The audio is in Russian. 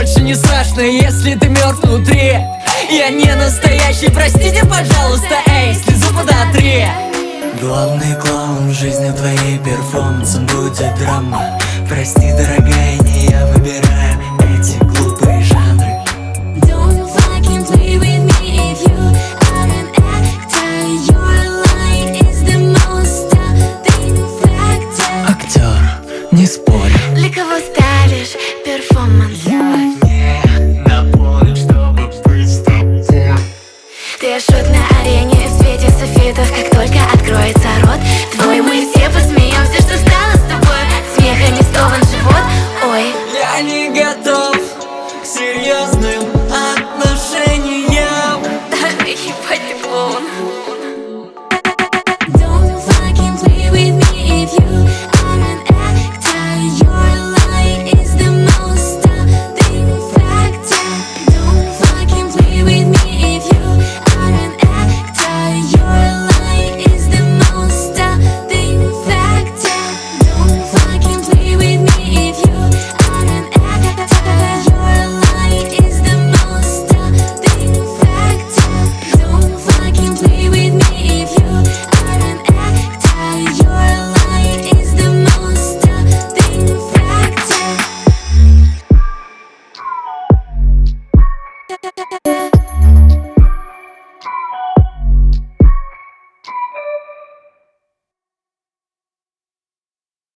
больше не страшно, если ты мертв внутри. Я не настоящий, простите, пожалуйста, эй, слезу подотри. Главный клоун в жизни твоей перформансом будет драма. Прости, дорогая, не я выбираю.